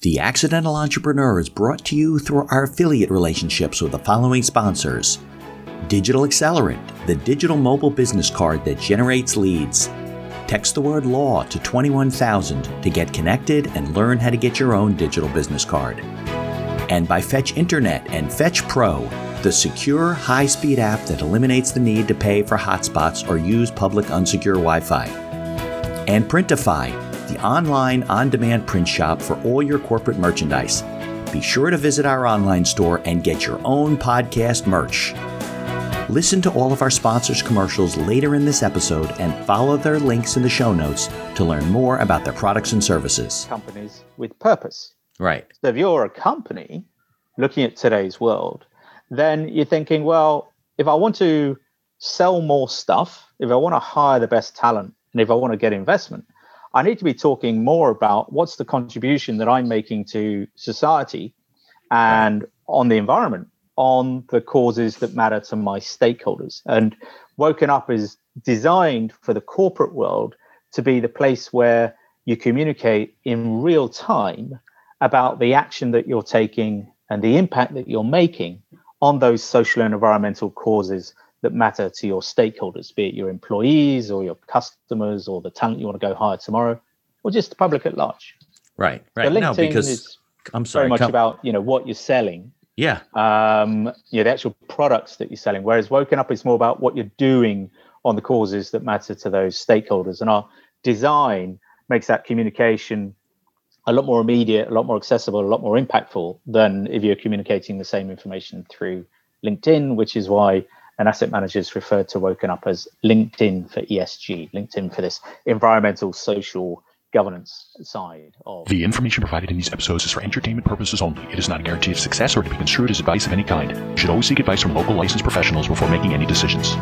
The Accidental Entrepreneur is brought to you through our affiliate relationships with the following sponsors: Digital Accelerant, the digital mobile business card that generates leads. Text the word law to 21,000 to get connected and learn how to get your own digital business card. And by Fetch Internet and Fetch Pro, the secure, high-speed app that eliminates the need to pay for hotspots or use public unsecure Wi-Fi. And Printify, the online, on-demand print shop for all your corporate merchandise. Be sure to visit our online store and get your own podcast merch. Listen to all of our sponsors' commercials later in this episode and follow their links in the show notes to learn more about their products and services. Companies with purpose. Right. So if you're a company looking at today's world, then you're thinking, well, if I want to sell more stuff, if I want to hire the best talent, and if I want to get investment, I need to be talking more about what's the contribution that I'm making to society and on the environment, on the causes that matter to my stakeholders. And Woken Up is designed for the corporate world to be the place where you communicate in real time about the action that you're taking and the impact that you're making on those social and environmental causes that matter to your stakeholders, be it your employees or your customers or the talent you want to go hire tomorrow, or just the public at large. Right. So LinkedIn is very much about, what you're selling. Yeah. The actual products that you're selling, whereas Woken Up is more about what you're doing on the causes that matter to those stakeholders. And our design makes that communication a lot more immediate, a lot more accessible, a lot more impactful than if you're communicating the same information through LinkedIn, which is why an asset manager is referred to Woken Up as LinkedIn for ESG, LinkedIn for this environmental, social governance side of. The information provided in these episodes is for entertainment purposes only. It is not a guarantee of success or to be construed as advice of any kind. You should always seek advice from local licensed professionals before making any decisions.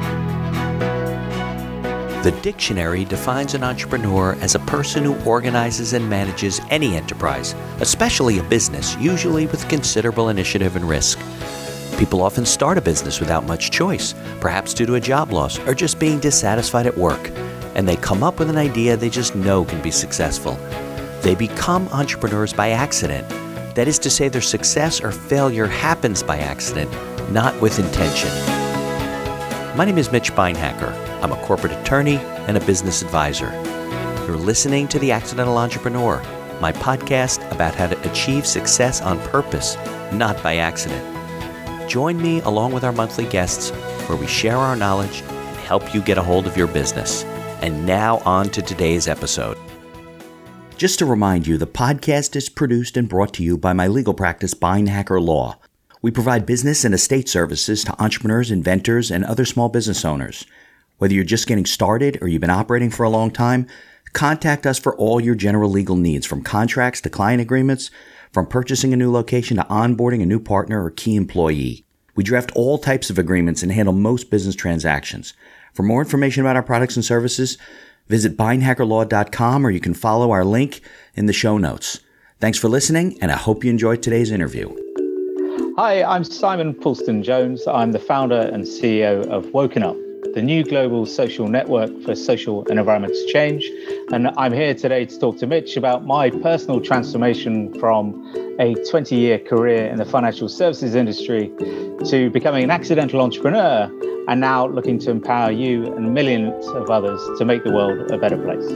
The dictionary defines an entrepreneur as a person who organizes and manages any enterprise, especially a business, usually with considerable initiative and risk. People often start a business without much choice, perhaps due to a job loss or just being dissatisfied at work, and they come up with an idea they just know can be successful. They become entrepreneurs by accident. That is to say, their success or failure happens by accident, not with intention. My name is Mitch Beinhacker. I'm a corporate attorney and a business advisor. You're listening to The Accidental Entrepreneur, my podcast about how to achieve success on purpose, not by accident. Join me along with our monthly guests where we share our knowledge and help you get a hold of your business. And now on to today's episode. Just to remind you, the podcast is produced and brought to you by my legal practice, Beinhacker Law. We provide business and estate services to entrepreneurs, inventors, and other small business owners. Whether you're just getting started or you've been operating for a long time, contact us for all your general legal needs, from contracts to client agreements, from purchasing a new location to onboarding a new partner or key employee. We draft all types of agreements and handle most business transactions. For more information about our products and services, visit beinhackerlaw.com, or you can follow our link in the show notes. Thanks for listening, and I hope you enjoyed today's interview. Hi, I'm Simon Poulston-Jones. I'm the founder and CEO of Woken Up, the new global social network for social and environmental change. And I'm here today to talk to Mitch about my personal transformation from a 20-year career in the financial services industry to becoming an accidental entrepreneur, and now looking to empower you and millions of others to make the world a better place.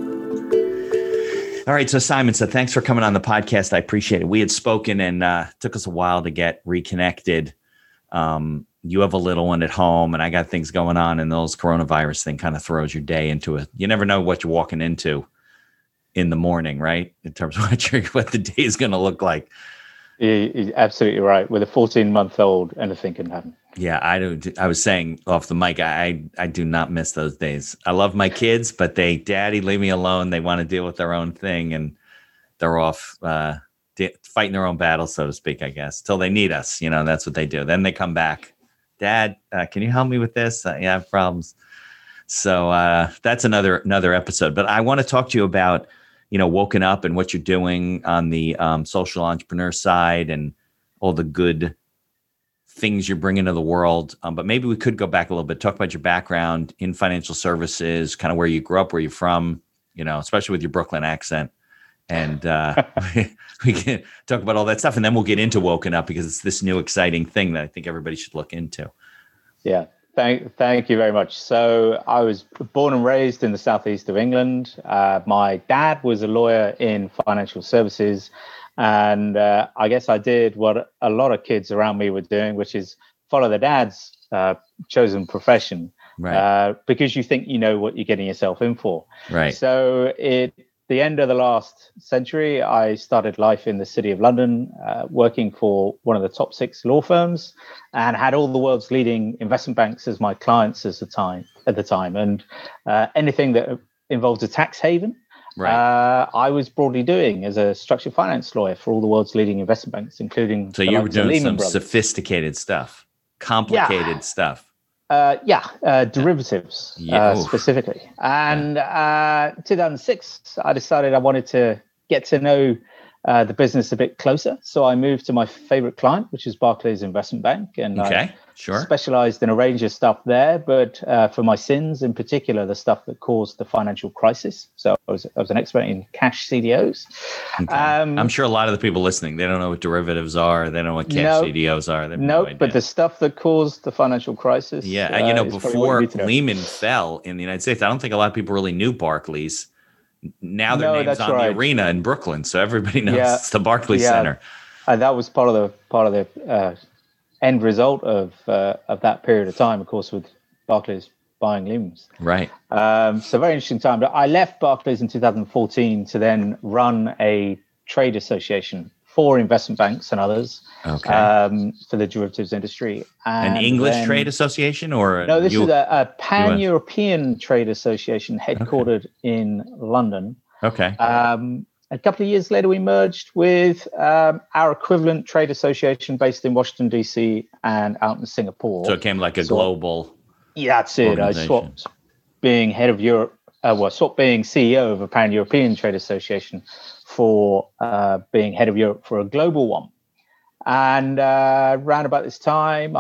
All right. So Simon, thanks for coming on the podcast. I appreciate it. We had spoken and took us a while to get reconnected. You have a little one at home and I got things going on, and those coronavirus thing kind of throws your day into it. You never know what you're walking into in the morning, right? In terms of what the day is going to look like. You're absolutely right. With a 14-month-old, anything can happen. Yeah, I do. I was saying off the mic, I do not miss those days. I love my kids, but Daddy, leave me alone. They want to deal with their own thing, and they're off fighting their own battle, so to speak, I guess, till they need us. That's what they do. Then they come back. Dad, can you help me with this? Yeah, I have problems. So that's another episode. But I want to talk to you about, Woken Up and what you're doing on the social entrepreneur side and all the good things you're bringing to the world. But maybe we could go back a little bit, talk about your background in financial services, kind of where you grew up, where you're from, especially with your Brooklyn accent, And we can talk about all that stuff, and then we'll get into Woken Up because it's this new exciting thing that I think everybody should look into. Yeah, thank you very much. So I was born and raised in the southeast of England. My dad was a lawyer in financial services, and I guess I did what a lot of kids around me were doing, which is follow their dad's chosen profession, right? Because you think you know what you're getting yourself in for. Right. So the end of the last century, I started life in the city of London, working for one of the top 6 law firms, and had all the world's leading investment banks as my clients at the time. And anything that involved a tax haven, right. I was broadly doing as a structured finance lawyer for all the world's leading investment banks, including so you were doing some sophisticated stuff, complicated stuff. Derivatives specifically. And 2006, I decided I wanted to get to know the business a bit closer. So I moved to my favorite client, which is Barclays Investment Bank. And I specialized in a range of stuff there, but for my sins in particular, the stuff that caused the financial crisis. So I was an expert in cash CDOs. Okay. I'm sure a lot of the people listening, they don't know what derivatives are. They don't know what cash CDOs are. No idea. But the stuff that caused the financial crisis. Yeah. And before Lehman fell in the United States, I don't think a lot of people really knew Barclays. Now their name's on the arena in Brooklyn, so everybody knows it's the Barclays Center. And that was part of the end result of that period of time, of course, with Barclays buying Lehman's. Right. So very interesting time. But I left Barclays in 2014 to then run a trade association for investment banks and others for the derivatives industry. And An English trade association? No, this is a pan-European trade association headquartered in London. Okay. A couple of years later, we merged with our equivalent trade association based in Washington, D.C. and out in Singapore. So it came like a global. Yeah, that's it. I swapped being head of Europe, swapped being CEO of a pan-European trade association for being head of Europe for a global one. And around about this time,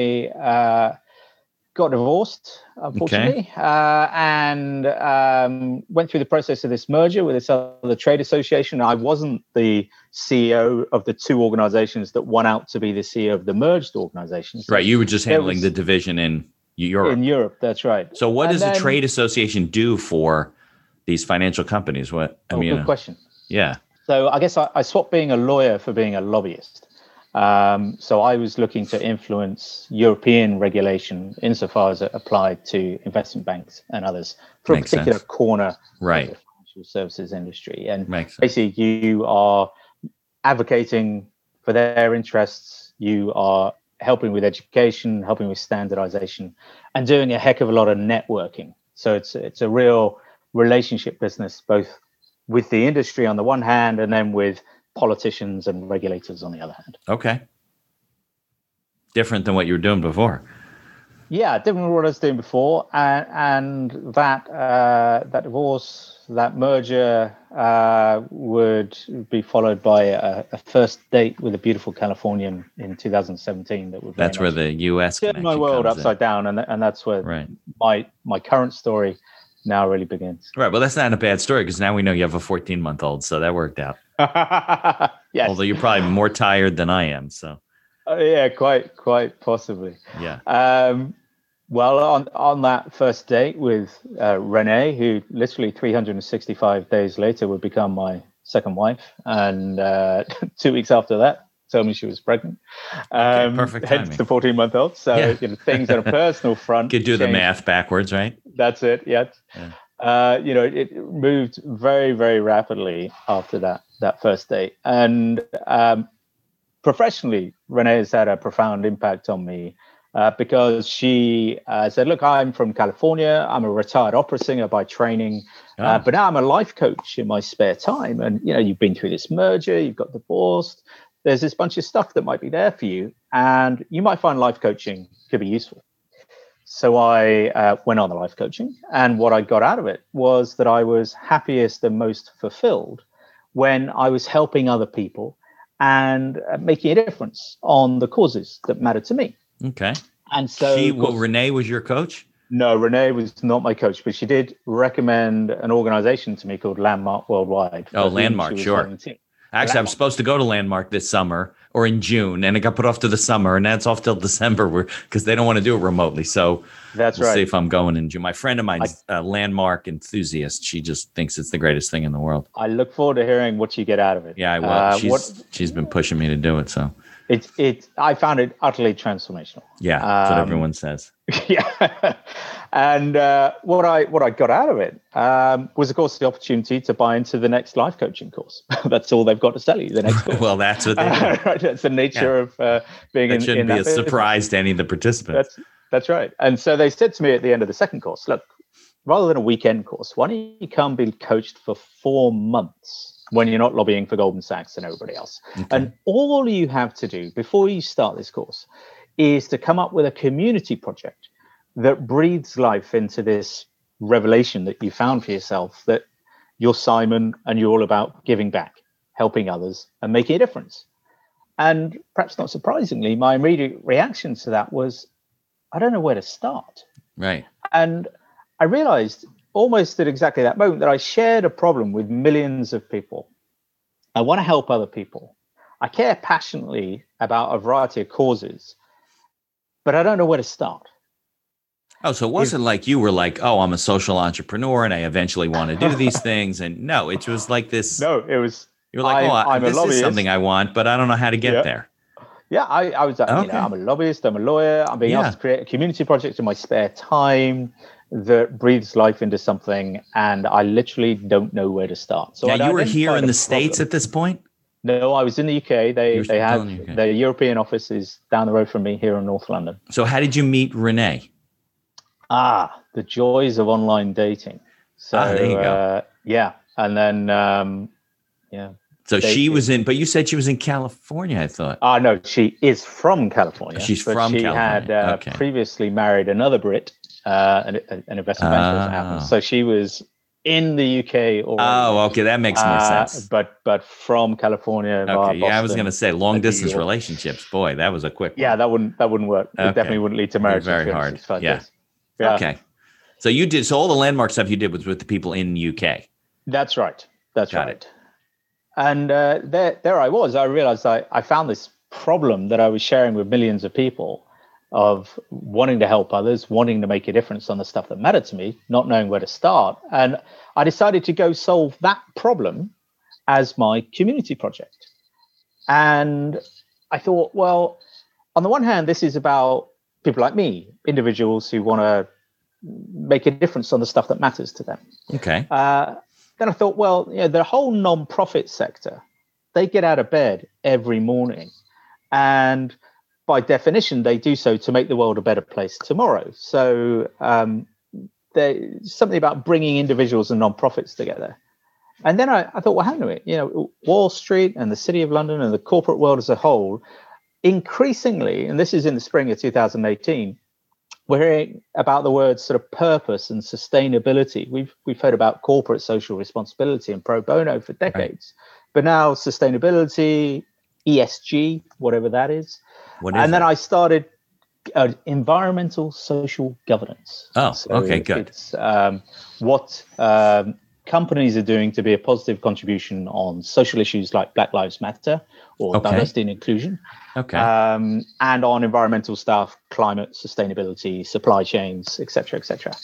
I got divorced, unfortunately, and went through the process of this merger with this other trade association. I wasn't the CEO of the 2 organizations that won out to be the CEO of the merged organizations. Right. You were just handling the division in Europe. In Europe, that's right. So what does a trade association do for these financial companies? Good question. Yeah. So I guess I swapped being a lawyer for being a lobbyist. So I was looking to influence European regulation insofar as it applied to investment banks and others for a particular corner of the financial services industry. And basically, you are advocating for their interests. You are helping with education, helping with standardization, and doing a heck of a lot of networking. So it's a real relationship business, both with the industry on the one hand, and then with politicians and regulators on the other hand. Okay. Different than what you were doing before. Yeah, different than what I was doing before. And that divorce, that merger would be followed by a first date with a beautiful Californian in 2017. That's where the U.S. turned my world upside down. And that's where my current story now really begins. Right. Well, that's not a bad story because now we know you have a 14-month-old. So that worked out. Yes. Although you're probably more tired than I am. So. Yeah, quite possibly. Yeah. Well, on that first date with Renee, who literally 365 days later would become my second wife, and 2 weeks after that, told me she was pregnant. Perfect timing. Hence the 14-month-old. So things on a personal front. Could do the math backwards, right? That's it. Yeah. It moved very, very rapidly after that first date, and professionally, Renee has had a profound impact on me. Because she said, look, I'm from California. I'm a retired opera singer by training, but now I'm a life coach in my spare time. And, you've been through this merger, you've got divorced. There's this bunch of stuff that might be there for you. And you might find life coaching could be useful. So I went on the life coaching. And what I got out of it was that I was happiest and most fulfilled when I was helping other people and making a difference on the causes that matter to me. Okay. And so Renee was your coach? No, Renee was not my coach, but she did recommend an organization to me called Landmark Worldwide. Oh, Landmark, sure. Actually, I'm supposed to go to Landmark this summer or in June, and it got put off to the summer, and that's off till December because they don't want to do it remotely. So we'll see if I'm going in June. My friend of mine's a Landmark enthusiast. She just thinks it's the greatest thing in the world. I look forward to hearing what you get out of it. Yeah, I will. She's been pushing me to do it. So I found it utterly transformational. Yeah, that's what everyone says. Yeah. And what I got out of it was, of course, the opportunity to buy into the next life coaching course. That's all they've got to sell you, the next course. Well, that's what they do. Right, that's the nature of being that shouldn't be a surprise to any of the participants. That's right. And so they said to me at the end of the second course, look, rather than a weekend course, why don't you come be coached for 4 months when you're not lobbying for Goldman Sachs and everybody else? Okay. And all you have to do before you start this course is to come up with a community project that breathes life into this revelation that you found for yourself, that you're Simon and you're all about giving back, helping others and making a difference. And perhaps not surprisingly, my immediate reaction to that was, I don't know where to start. Right. And I realized almost at exactly that moment that I shared a problem with millions of people. I want to help other people. I care passionately about a variety of causes, but I don't know where to start. Oh, so it wasn't like you were like, oh, I'm a social entrepreneur and I eventually want to do these things. And no, it was like this. No, it was. You were like, this is something I want, but I don't know how to get there. Yeah, I was, I'm a lobbyist, I'm a lawyer. I'm being asked to create a community project in my spare time that breathes life into something. And I literally don't know where to start. So you were here in the States at this point? No, I was in the UK. They have their European office is down the road from me here in North London. So how did you meet Renee? The joys of online dating. So there you go. And then So she was but you said she was in California, I thought. No, she is from California. She's from California. She had previously married another Brit, an investment banker, as it happens. So she was in the UK already. Oh, okay, that makes more sense. But from California. Okay, I was going to say long distance relationships. Boy, that was a quick one. Yeah, that wouldn't work. It definitely wouldn't lead to marriage. Very hard. Yeah. Okay. So you did. So all the Landmark stuff you did was with the people in the UK. That's right. Got right. It. And there I was. I realized I found this problem that I was sharing with millions of people of wanting to help others, wanting to make a difference on the stuff that mattered to me, not knowing where to start. And I decided to go solve that problem as my community project. And I thought, well, on the one hand, this is about people like me, individuals who want to make a difference on the stuff that matters to them. Okay. Then I thought, well, the whole non-profit sector, they get out of bed every morning. And by definition, they do so to make the world a better place tomorrow. So there's something about bringing individuals and non-profits together. And then I thought, well, hang on a minute, Wall Street and the City of London and the corporate world as a whole, increasingly, and this is in the spring of 2018, we're hearing about the words sort of purpose and sustainability. We've heard about corporate social responsibility and pro bono for decades, but now sustainability, ESG, whatever that is. Then I started environmental social governance. Oh, so okay, good. It's what companies are doing to be a positive contribution on social issues like Black Lives Matter or diversity and inclusion. Okay. And on environmental stuff, climate, sustainability, supply chains, et cetera, et cetera.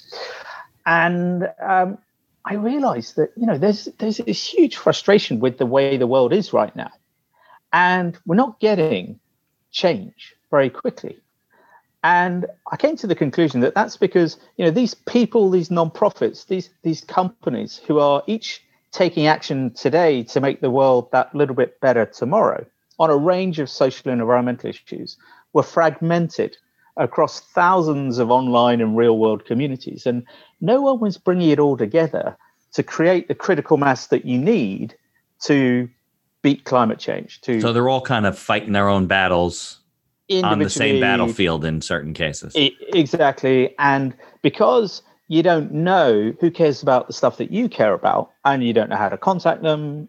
And I realized that, there's this huge frustration with the way the world is right now. And we're not getting change very quickly. And I came to the conclusion that that's because, these people, these nonprofits, these companies who are each taking action today to make the world that little bit better tomorrow on a range of social and environmental issues were fragmented across thousands of online and real world communities. And no one was bringing it all together to create the critical mass that you need to beat climate change. So they're all kind of fighting their own battles on the same battlefield in certain cases. Exactly. And because you don't know who cares about the stuff that you care about, and you don't know how to contact them,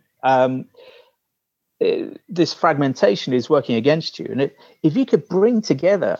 this fragmentation is working against you. And if you could bring together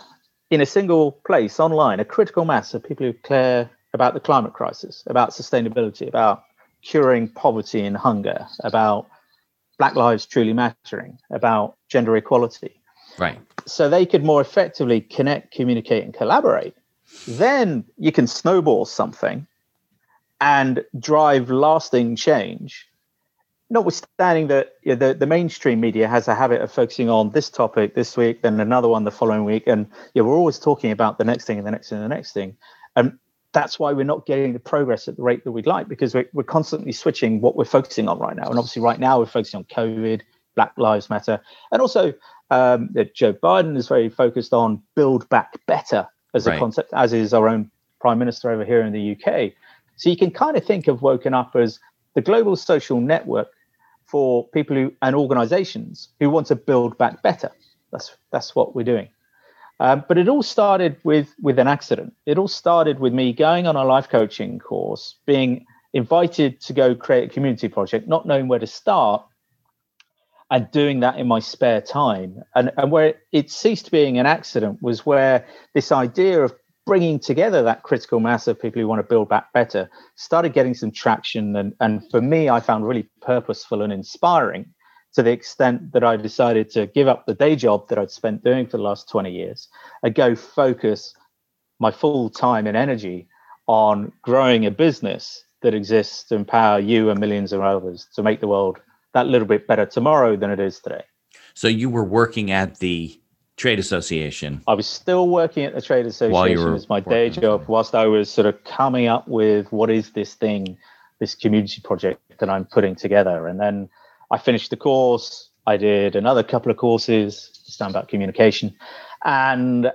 in a single place online, a critical mass of people who care about the climate crisis, about sustainability, about curing poverty and hunger, about Black lives truly mattering, about gender equality. Right. So they could more effectively connect, communicate, and collaborate. Then you can snowball something and drive lasting change. Notwithstanding that the mainstream media has a habit of focusing on this topic this week, then another one the following week, and we're always talking about the next thing and the next thing and the next thing. And that's why we're not getting the progress at the rate that we'd like, because we're constantly switching what we're focusing on right now. And obviously right now we're focusing on COVID, Black Lives Matter, and also Joe Biden is very focused on build back better as a concept, as is our own Prime Minister over here in the UK. So you can kind of think of Woken Up as the global social network for people who and organizations who want to build back better. That's what we're doing. But it all started with an accident. It all started with me going on a life coaching course, being invited to go create a community project, not knowing where to start, and doing that in my spare time. And where it ceased being an accident was where this idea of bringing together that critical mass of people who want to build back better started getting some traction. And for me, I found really purposeful and inspiring, to the extent that I decided to give up the day job that I'd spent doing for the last 20 years and go focus my full time and energy on growing a business that exists to empower you and millions of others to make the world that little bit better tomorrow than it is today. So you were working at the trade association. I was still working at the trade association as my day job, whilst I was sort of coming up with what is this thing, this community project that I'm putting together. And then I finished the course. I did another couple of courses, this time about communication. And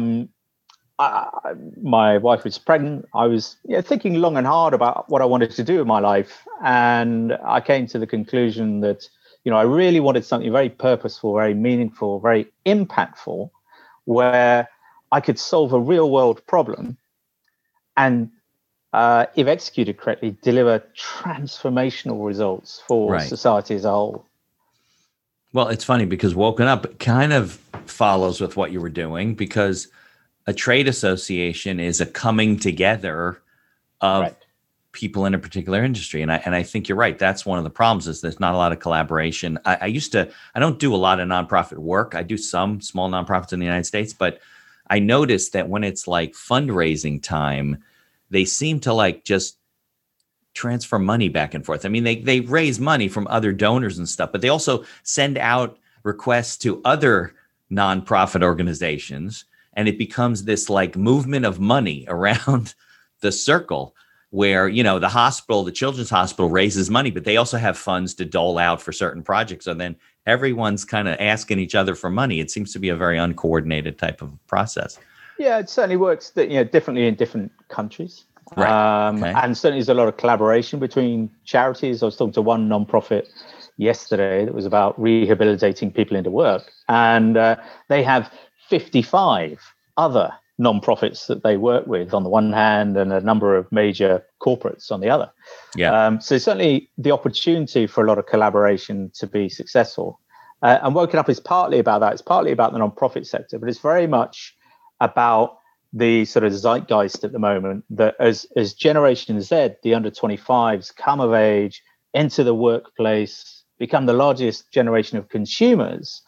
my wife was pregnant. I was thinking long and hard about what I wanted to do in my life. And I came to the conclusion that, I really wanted something very purposeful, very meaningful, very impactful, where I could solve a real world problem and, if executed correctly, deliver transformational results for society as a whole. Well, it's funny because Woken Up kind of follows with what you were doing, because a trade association is a coming together of people in a particular industry. And I think you're right. That's one of the problems, is there's not a lot of collaboration. I don't do a lot of nonprofit work. I do some small nonprofits in the United States, but I noticed that when it's like fundraising time, they seem to like just transfer money back and forth. I mean, they raise money from other donors and stuff, but they also send out requests to other nonprofit organizations. And it becomes this like movement of money around the circle where, the children's hospital raises money, but they also have funds to dole out for certain projects. And then everyone's kind of asking each other for money. It seems to be a very uncoordinated type of process. Yeah, it certainly works differently in different countries. Right. Okay. And certainly there's a lot of collaboration between charities. I was talking to one nonprofit yesterday that was about rehabilitating people into work. And they have 55 other nonprofits that they work with on the one hand, and a number of major corporates on the other. Yeah. So certainly the opportunity for a lot of collaboration to be successful. And Woken Up is partly about that. It's partly about the nonprofit sector, but it's very much about the sort of zeitgeist at the moment, that as Generation Z, the under 25s, come of age, enter the workplace, become the largest generation of consumers,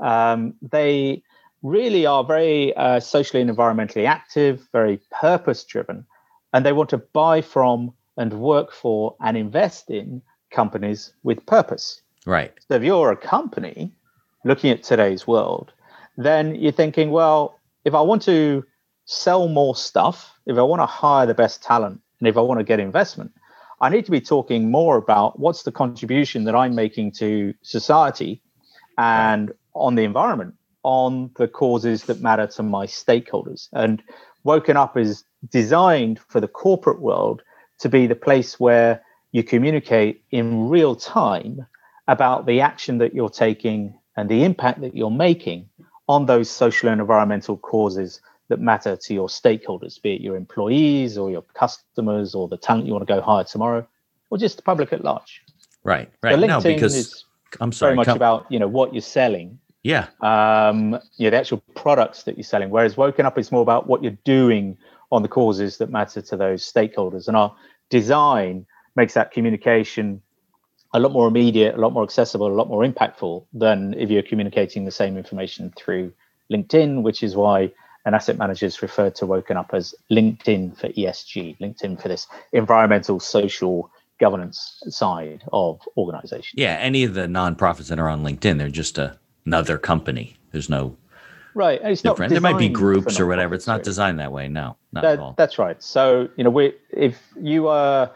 they really are very socially and environmentally active, very purpose driven, and they want to buy from and work for and invest in companies with purpose. Right. So if you're a company looking at today's world, then you're thinking, well, if I want to sell more stuff, if I want to hire the best talent, and if I want to get investment, I need to be talking more about what's the contribution that I'm making to society and on the environment, on the causes that matter to my stakeholders. And Woken Up is designed for the corporate world to be the place where you communicate in real time about the action that you're taking and the impact that you're making on those social and environmental causes that matter to your stakeholders, be it your employees or your customers or the talent you want to go hire tomorrow, or just the public at large. Right. So LinkedIn no, because is I'm sorry, very much about what you're selling. Yeah. The actual products that you're selling. Whereas Woken Up is more about what you're doing on the causes that matter to those stakeholders. And our design makes that communication a lot more immediate, a lot more accessible, a lot more impactful than if you're communicating the same information through LinkedIn, which is why an asset manager is referred to Woken Up as LinkedIn for ESG, LinkedIn for this environmental, social governance side of organizations. Yeah, any of the nonprofits that are on LinkedIn, they're just another company. There's no right. And it's different. Not there might be groups or whatever. It's not really designed that way. No, not at all. That's right. So, if you are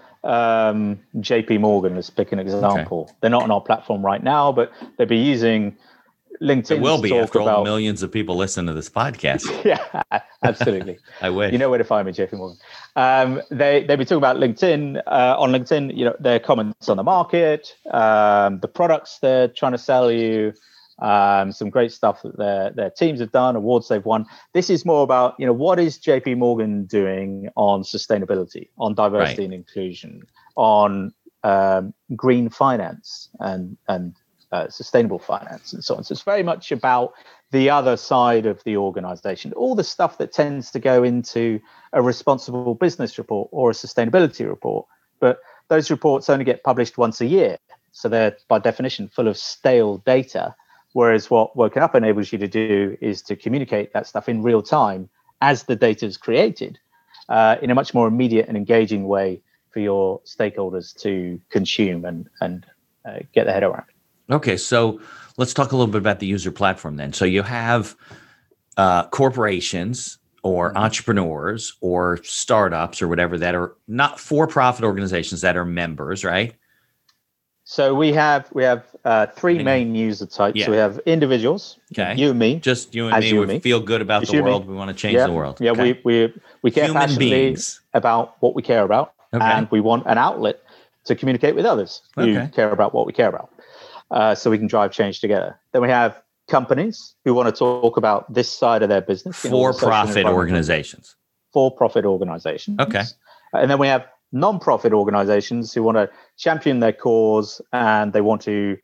JP Morgan, let's pick an example. Okay. They're not on our platform right now, but they'll be using LinkedIn. It will be after all the millions of people listen to this podcast. Yeah, absolutely. I wish. You know where to find me, JP Morgan. They'll be talking about LinkedIn. On LinkedIn, their comments on the market, the products they're trying to sell you, some great stuff that their teams have done, awards they've won. This is more about, what is JP Morgan doing on sustainability, on diversity and inclusion, on green finance and sustainable finance and so on. So it's very much about the other side of the organization, all the stuff that tends to go into a responsible business report or a sustainability report. But those reports only get published once a year. So they're by definition full of stale data. Whereas what Woken Up enables you to do is to communicate that stuff in real time as the data is created in a much more immediate and engaging way for your stakeholders to consume and get their head around. Okay, so let's talk a little bit about the user platform then. So you have corporations or entrepreneurs or startups or whatever that are not for-profit organizations that are members, right? So we have three main user types. Yeah. So we have individuals, you and me. Just you and me. We feel good about the world. We want to change the world. Yeah, okay. we care Human passionately beings about what we care about, and we want an outlet to communicate with others who care about what we care about, so we can drive change together. Then we have companies who want to talk about this side of their business. For-profit organizations. For-profit organizations. Okay. And then we have non-profit organizations who want to champion their cause and they want to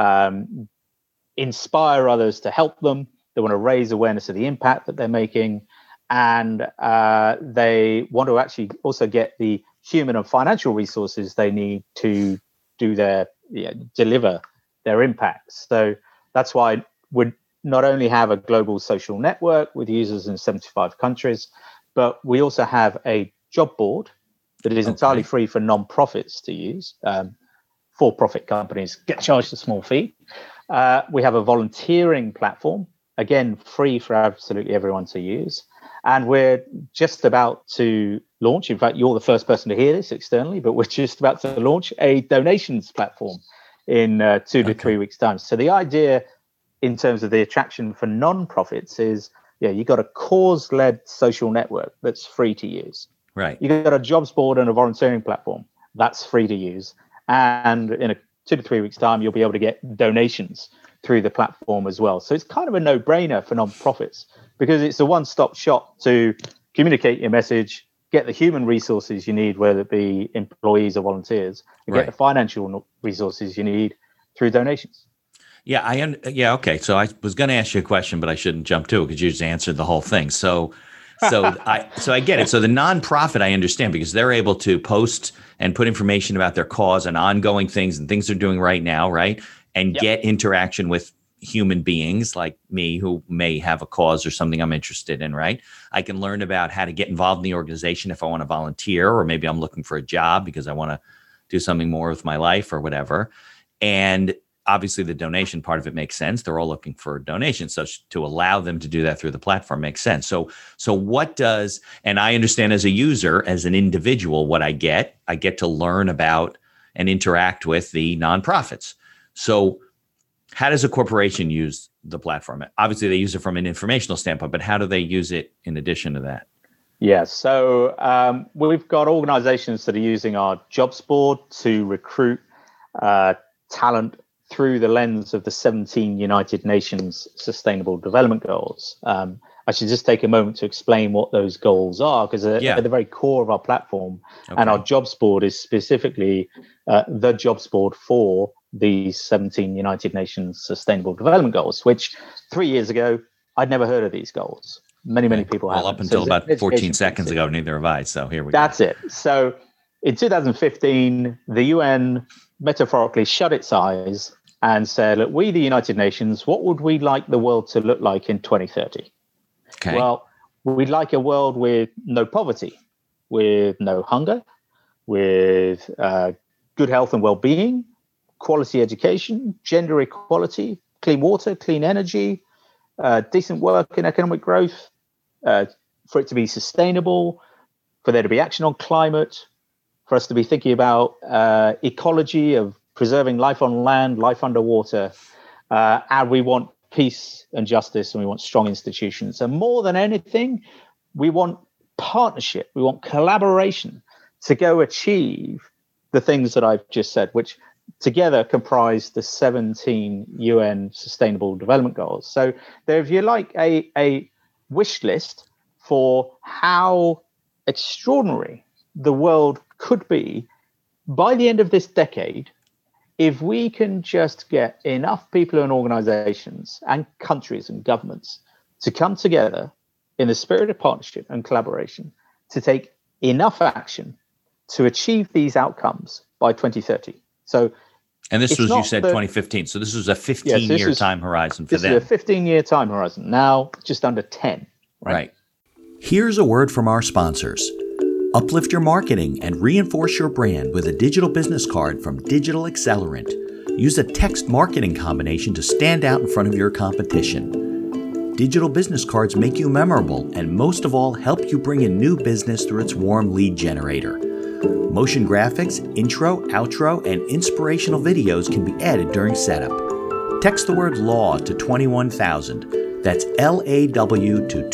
inspire others to help them. They want to raise awareness of the impact that they're making. And they want to actually also get the human and financial resources they need to do deliver their impacts. So that's why we not only have a global social network with users in 75 countries, but we also have a job board that is entirely free for non-profits to use. For-profit companies get charged a small fee. We have a volunteering platform, again, free for absolutely everyone to use. And we're just about to launch, in fact, you're the first person to hear this externally, but we're just about to launch a donations platform in 2 to 3 weeks' time. So the idea in terms of the attraction for non-profits is, you've got a cause-led social network that's free to use. Right. You've got a jobs board and a volunteering platform that's free to use. And in 2 to 3 weeks' time, you'll be able to get donations through the platform as well. So it's kind of a no-brainer for non-profits because it's a one-stop shop to communicate your message, get the human resources you need, whether it be employees or volunteers, and get the financial resources you need through donations. Yeah, okay. So I was going to ask you a question, but I shouldn't jump to it because you just answered the whole thing. So I get it. So the nonprofit, I understand because they're able to post and put information about their cause and ongoing things and things they're doing right now, right? And get interaction with human beings like me who may have a cause or something I'm interested in, right? I can learn about how to get involved in the organization if I want to volunteer, or maybe I'm looking for a job because I want to do something more with my life or whatever. And obviously the donation part of it makes sense. They're all looking for donations. So to allow them to do that through the platform makes sense. So what does, and I understand as a user, as an individual, what I get to learn about and interact with the nonprofits. So how does a corporation use the platform? Obviously they use it from an informational standpoint, but how do they use it in addition to that? Yeah, so we've got organizations that are using our jobs board to recruit talent through the lens of the 17 United Nations Sustainable Development Goals. I should just take a moment to explain what those goals are, because at the very core of our platform and our jobs board is specifically the jobs board for these 17 United Nations Sustainable Development Goals, which 3 years ago, I'd never heard of these goals. Many people have. Well, up until about 14 seconds ago, neither have I. So here we go. That's it. So in 2015, the UN metaphorically shut its eyes and said, look, we, the United Nations, what would we like the world to look like in 2030? Okay. Well, we'd like a world with no poverty, with no hunger, with good health and well-being, quality education, gender equality, clean water, clean energy, decent work and economic growth, for it to be sustainable, for there to be action on climate, for us to be thinking about ecology, of preserving life on land, life underwater, and we want peace and justice, and we want strong institutions. And more than anything, we want partnership, we want collaboration to go achieve the things that I've just said, which together comprise the 17 UN Sustainable Development Goals. So they're, if you like, a wish list for how extraordinary the world could be by the end of this decade if we can just get enough people and organizations and countries and governments to come together in the spirit of partnership and collaboration to take enough action to achieve these outcomes by 2030. So, and this was, you said 2015. So this was a 15-year time horizon for them. This is a 15-year time horizon. Now, just under 10. Right. Here's a word from our sponsors. Uplift your marketing and reinforce your brand with a digital business card from Digital Accelerant. Use a text marketing combination to stand out in front of your competition. Digital business cards make you memorable and most of all help you bring in new business through its warm lead generator. Motion graphics, intro, outro, and inspirational videos can be added during setup. Text the word LAW to 21,000. That's LAW to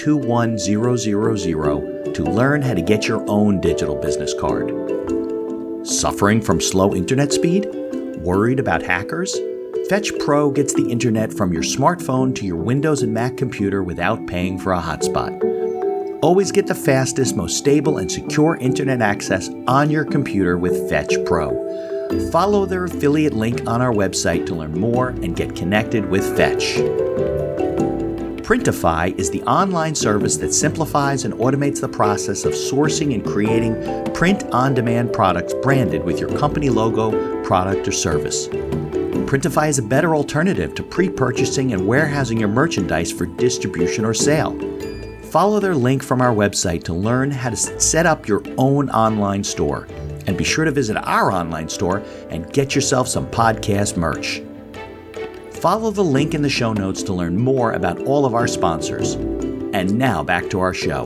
21000 to learn how to get your own digital business card. Suffering from slow internet speed? Worried about hackers? Fetch Pro gets the internet from your smartphone to your Windows and Mac computer without paying for a hotspot. Always get the fastest, most stable, and secure internet access on your computer with Fetch Pro. Follow their affiliate link on our website to learn more and get connected with Fetch. Printify is the online service that simplifies and automates the process of sourcing and creating print-on-demand products branded with your company logo, product, or service. Printify is a better alternative to pre-purchasing and warehousing your merchandise for distribution or sale. Follow their link from our website to learn how to set up your own online store. And be sure to visit our online store and get yourself some podcast merch. Follow the link in the show notes to learn more about all of our sponsors. And now back to our show.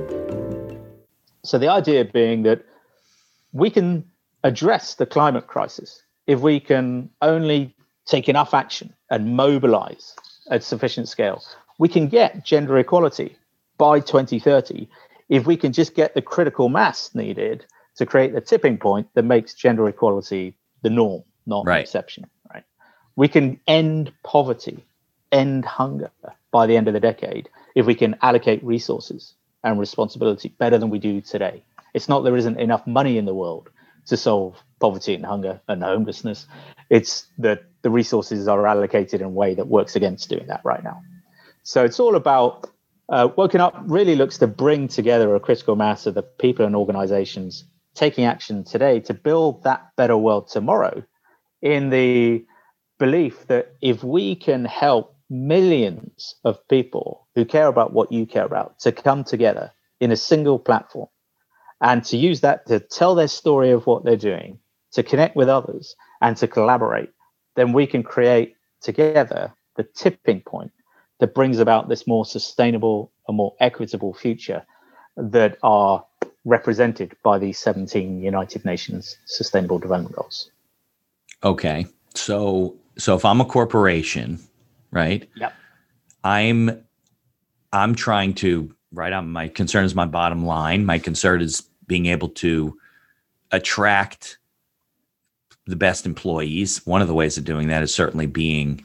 So the idea being that we can address the climate crisis if we can only take enough action and mobilize at sufficient scale. We can get gender equality by 2030 if we can just get the critical mass needed to create the tipping point that makes gender equality the norm, not the exception. Right? We can end poverty, end hunger by the end of the decade if we can allocate resources and responsibility better than we do today. It's not there isn't enough money in the world to solve poverty and hunger and homelessness. It's that the resources are allocated in a way that works against doing that right now. So it's all about Woken Up really looks to bring together a critical mass of the people and organizations taking action today to build that better world tomorrow, in the belief that if we can help millions of people who care about what you care about to come together in a single platform and to use that to tell their story of what they're doing, to connect with others and to collaborate, then we can create together the tipping point that brings about this more sustainable and more equitable future that are represented by these 17 United Nations Sustainable Development Goals. Okay. So if I'm a corporation, right? Yep. I'm trying to, right? My concern is my bottom line. My concern is being able to attract the best employees. One of the ways of doing that is certainly being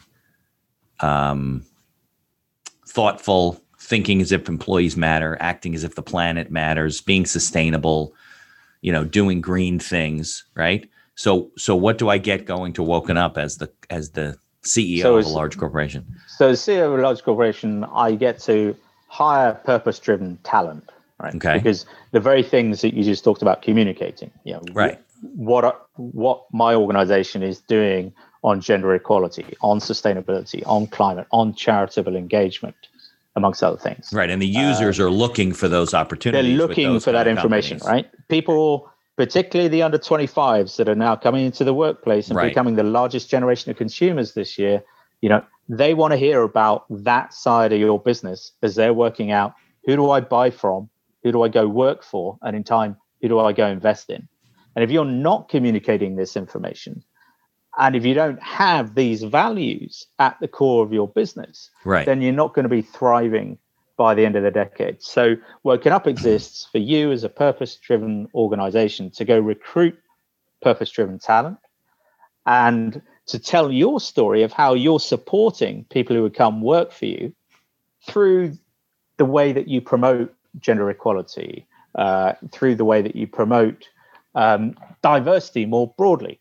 thoughtful, thinking as if employees matter, acting as if the planet matters, being sustainable, doing green things, right? So what do I get going to Woken Up as the CEO of a large corporation? So as CEO of a large corporation, I get to hire purpose-driven talent, right? Okay. Because the very things that you just talked about communicating, right. What my organization is doing on gender equality, on sustainability, on climate, on charitable engagement, amongst other things. Right. And the users are looking for those opportunities. They're looking for that information, right? People, particularly the under 25s that are now coming into the workplace and becoming the largest generation of consumers this year, they want to hear about that side of your business as they're working out, who do I buy from? Who do I go work for? And in time, who do I go invest in? And if you're not communicating this information, and if you don't have these values at the core of your business, then you're not going to be thriving by the end of the decade. So Woken Up exists for you as a purpose-driven organization to go recruit purpose-driven talent and to tell your story of how you're supporting people who would come work for you through the way that you promote gender equality, through the way that you promote diversity more broadly,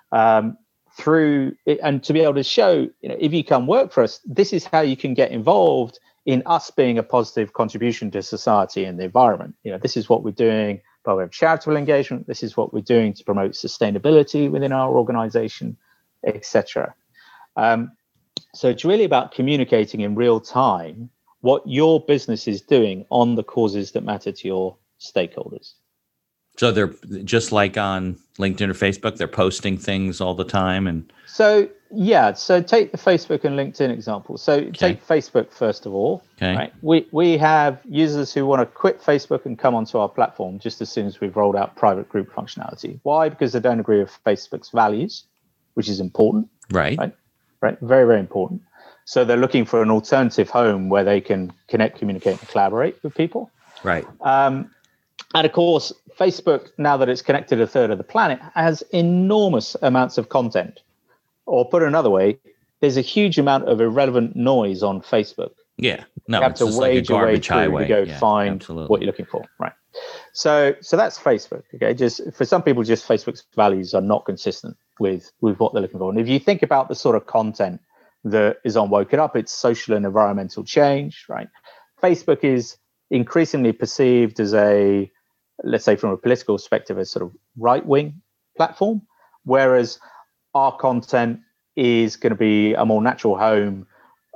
through it, and to be able to show, if you come work for us, this is how you can get involved in us being a positive contribution to society and the environment. This is what we're doing by way of charitable engagement. This is what we're doing to promote sustainability within our organization, etc. So it's really about communicating in real time what your business is doing on the causes that matter to your stakeholders. So they're just like on LinkedIn or Facebook, they're posting things all the time. And so take the Facebook and LinkedIn example. So take Facebook first of all. Right? We have users who want to quit Facebook and come onto our platform just as soon as we've rolled out private group functionality. Why? Because they don't agree with Facebook's values, which is important. Right. Very, very important. So they're looking for an alternative home where they can connect, communicate, and collaborate with people. Right. And of course, Facebook, now that it's connected a third of the planet, has enormous amounts of content. Or put another way, there's a huge amount of irrelevant noise on Facebook. Yeah. No, you have to wade your way through to go find what you're looking for. Right. So that's Facebook. Okay. Just for some people, just Facebook's values are not consistent with what they're looking for. And if you think about the sort of content that is on Woken Up, it's social and environmental change, right? Facebook is increasingly perceived as a, let's say from a political perspective, a sort of right-wing platform, whereas our content is going to be a more natural home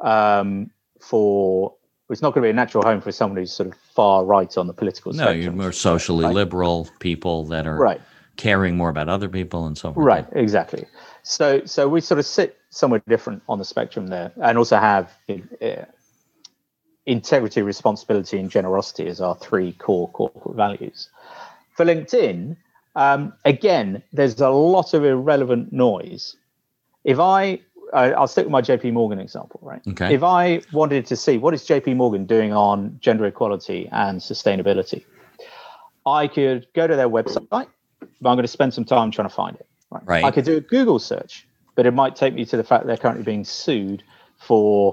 it's not going to be a natural home for someone who's sort of far right on the political spectrum. No, you're more socially liberal people that are caring more about other people and so forth. Right, exactly. So we sort of sit somewhere different on the spectrum there, and also have integrity, responsibility, and generosity as our three core corporate values. For LinkedIn, again, there's a lot of irrelevant noise. If I'll stick with my JP Morgan example, right? Okay. If I wanted to see what is JP Morgan doing on gender equality and sustainability, I could go to their website, but I'm going to spend some time trying to find it. Right. I could do a Google search, but it might take me to the fact that they're currently being sued for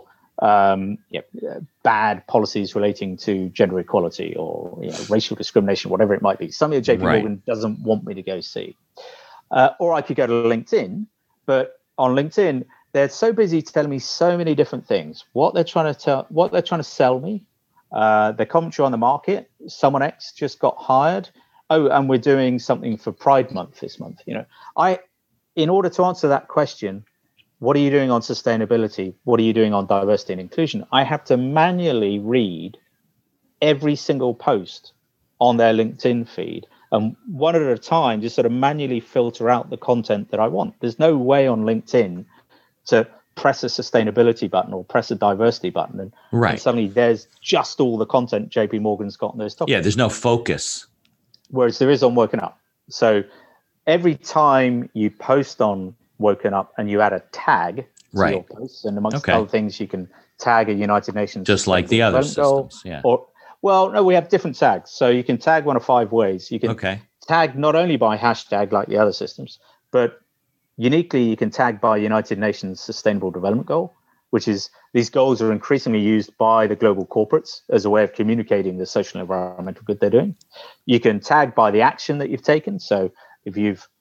bad policies relating to gender equality or racial discrimination, whatever it might be. Something that JP Morgan doesn't want me to go see. Or I could go to LinkedIn, but on LinkedIn, they're so busy telling me so many different things. What they're trying to sell me, their commentary on the market. Someone X just got hired. Oh, and we're doing something for Pride Month this month. In order to answer that question, what are you doing on sustainability? What are you doing on diversity and inclusion? I have to manually read every single post on their LinkedIn feed, and one at a time, just sort of manually filter out the content that I want. There's no way on LinkedIn to press a sustainability button or press a diversity button, and suddenly there's just all the content JP Morgan's got on those topics. Yeah, there's no focus. Whereas there is on Woken Up. So every time you post on Woken Up and you add a tag to your posts, and amongst other things, you can tag a United Nations just like the other systems. No, we have different tags. So you can tag one of 5 ways. You can tag not only by hashtag like the other systems, but uniquely you can tag by United Nations Sustainable Development Goal, which is these goals are increasingly used by the global corporates as a way of communicating the social and environmental good they're doing. You can tag by the action that you've taken. So if you've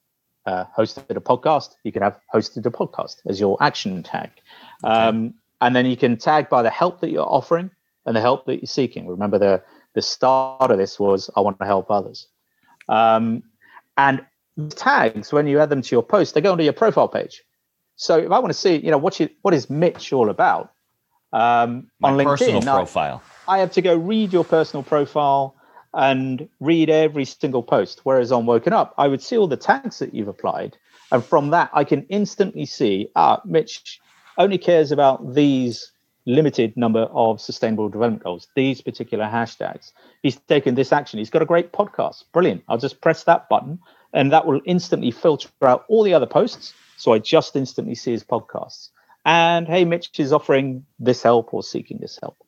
hosted a podcast, you can have hosted a podcast as your action tag. And then you can tag by the help that you're offering and the help that you're seeking. Remember, the start of this was, I want to help others. And tags, when you add them to your post, they go onto your profile page. So if I want to see, what is Mitch all about on LinkedIn, personal profile, I have to go read your personal profile and read every single post. Whereas on Woken Up, I would see all the tags that you've applied. And from that, I can instantly see, Mitch only cares about these limited number of sustainable development goals, these particular hashtags. He's taken this action. He's got a great podcast. Brilliant. I'll just press that button and that will instantly filter out all the other posts. So I just instantly see his podcasts. And hey, Mitch is offering this help or seeking this help.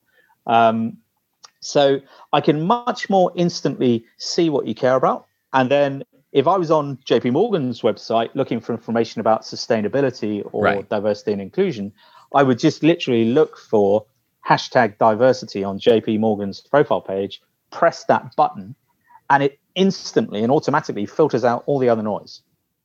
So I can much more instantly see what you care about. And then if I was on JP Morgan's website looking for information about sustainability or diversity and inclusion, I would just literally look for hashtag diversity on JP Morgan's profile page, press that button, and it instantly and automatically filters out all the other noise,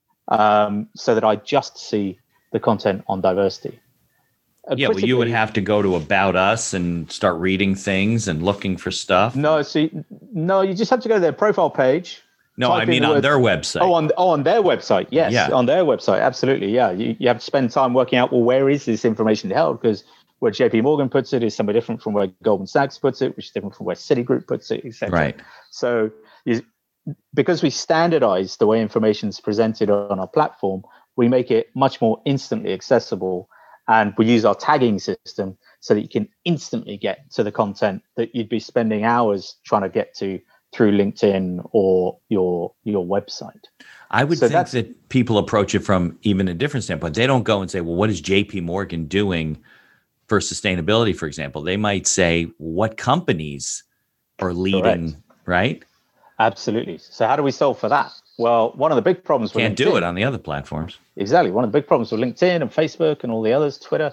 so that I just see the content on diversity. Yeah, well, you would have to go to About Us and start reading things and looking for stuff. No, you just have to go to their profile page. No, I mean on their website. On their website. Yes, yeah. On their website. Absolutely. Yeah. You have to spend time working out, well, where is this information held? Because where JP Morgan puts it is somewhere different from where Goldman Sachs puts it, which is different from where Citigroup puts it, etc. Right. So because we standardize the way information is presented on our platform, we make it much more instantly accessible. And we use our tagging system so that you can instantly get to the content that you'd be spending hours trying to get to through LinkedIn or your website. I would think that people approach it from even a different standpoint. They don't go and say, well, what is JP Morgan doing for sustainability, for example? They might say, what companies are leading, right? Absolutely. So how do we solve for that? Well, one of the big problems with Can't do it on the other platforms. Exactly. One of the big problems with LinkedIn and Facebook and all the others, Twitter,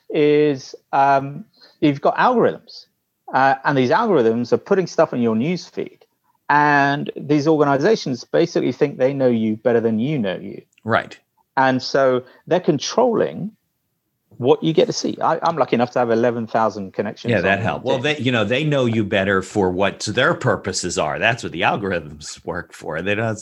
is you've got algorithms. And these algorithms are putting stuff in your news feed. And these organizations basically think they know you better than you know you. Right. And so they're controlling what you get to see. I'm lucky enough to have 11,000 connections. Yeah, that helps. Well, they know you better for what their purposes are. That's what the algorithms work for.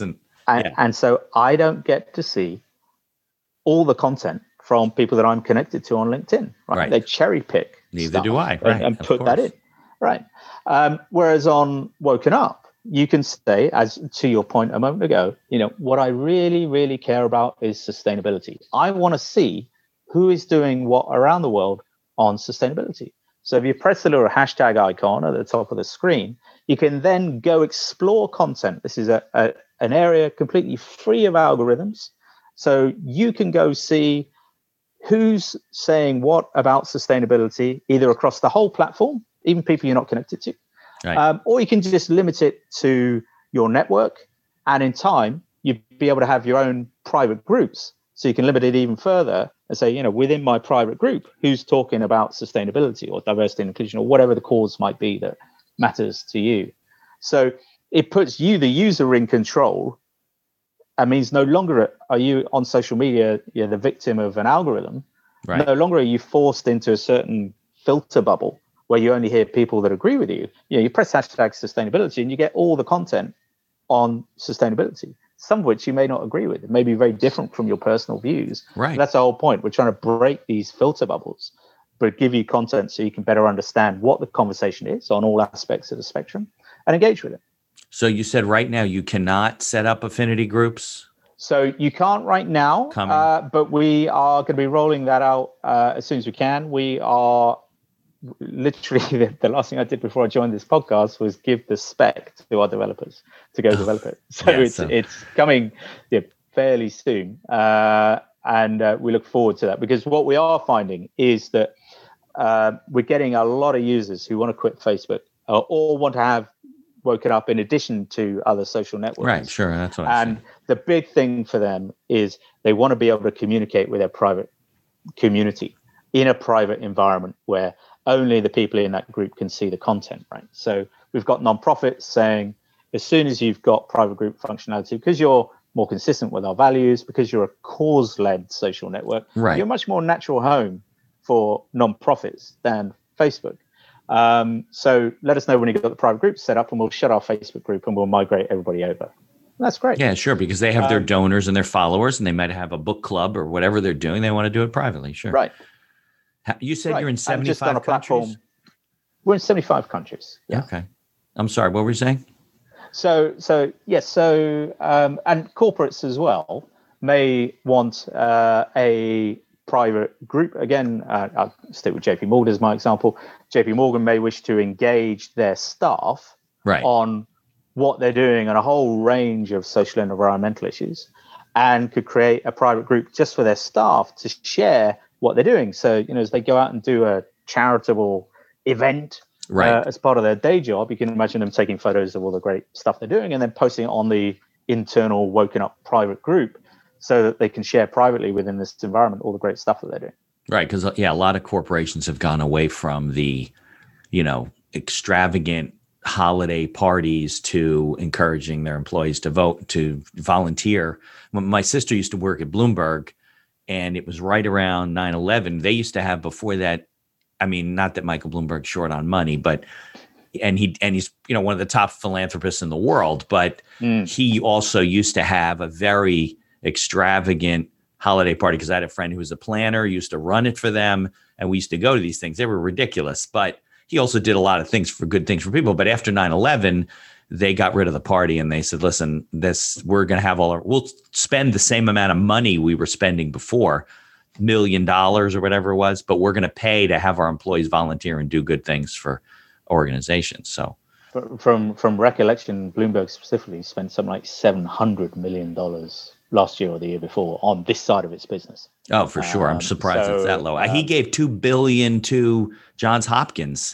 And so I don't get to see all the content from people that I'm connected to on LinkedIn. Right. They cherry pick. Neither do I. Right. And put that in. Right. Whereas on Woken Up, you can say, as to your point a moment ago, what I really, really care about is sustainability. I want to see who is doing what around the world on sustainability. So if you press the little hashtag icon at the top of the screen, you can then go explore content. This is an area completely free of algorithms. So you can go see who's saying what about sustainability, either across the whole platform, even people you're not connected to, right. Or you can just limit it to your network. And in time, you'd be able to have your own private groups. So you can limit it even further and say, within my private group, who's talking about sustainability or diversity and inclusion or whatever the cause might be that matters to you. So it puts you, the user, in control. That means no longer are you on social media, you're the victim of an algorithm. Right. No longer are you forced into a certain filter bubble where you only hear people that agree with you. You press hashtag sustainability and you get all the content on sustainability, some of which you may not agree with. It may be very different from your personal views. Right. That's the whole point. We're trying to break these filter bubbles, but give you content so you can better understand what the conversation is on all aspects of the spectrum and engage with it. So you said right now you cannot set up affinity groups? So you can't right now, but we are going to be rolling that out as soon as we can. We are literally, the last thing I did before I joined this podcast was give the spec to our developers to go develop it. So it's coming fairly soon. And we look forward to that, because what we are finding is that we're getting a lot of users who want to quit Facebook or want to have Woken Up in addition to other social networks. Right, sure. That's what I'm saying. The big thing for them is they want to be able to communicate with their private community in a private environment where only the people in that group can see the content, right? So we've got nonprofits saying, as soon as you've got private group functionality, because you're more consistent with our values, because you're a cause-led social network, right. You're a much more natural home for non-profits than Facebook. So let us know when you've got the private group set up, and we'll shut our Facebook group and we'll migrate everybody over. That's great. Yeah, sure, because they have their donors and their followers, and they might have a book club or whatever they're doing. They want to do it privately. Sure. Right. You said you're in 75 just on a platform. countries? We're in 75 countries. Yeah. Okay. I'm sorry, what were you saying? So and corporates as well may want a private group. Again, I'll stick with JP Morgan as my example. JP Morgan may wish to engage their staff on what they're doing on a whole range of social and environmental issues, and could create a private group just for their staff to share what they're doing. So, as they go out and do a charitable event as part of their day job, you can imagine them taking photos of all the great stuff they're doing and then posting it on the internal Woken Up private group so that they can share privately within this environment all the great stuff that they're doing. Right. Because, a lot of corporations have gone away from the, extravagant holiday parties to encouraging their employees to volunteer. My sister used to work at Bloomberg, and it was right around 9/11. They used to have, before that, I mean, not that Michael Bloomberg's short on money, but he's one of the top philanthropists in the world, but he also used to have a very extravagant holiday party, because I had a friend who was a planner, used to run it for them, and we used to go to these things. They were ridiculous, but he also did a lot of good things for people. But after 9/11, they got rid of the party, and they said, listen, we're going to have we'll spend the same amount of money we were spending before, $1 million or whatever it was, but we're going to pay to have our employees volunteer and do good things for organizations. So from recollection, Bloomberg specifically spent something like $700 million last year or the year before on this side of its business. Oh, for sure. I'm surprised it's that low. He gave $2 billion to Johns Hopkins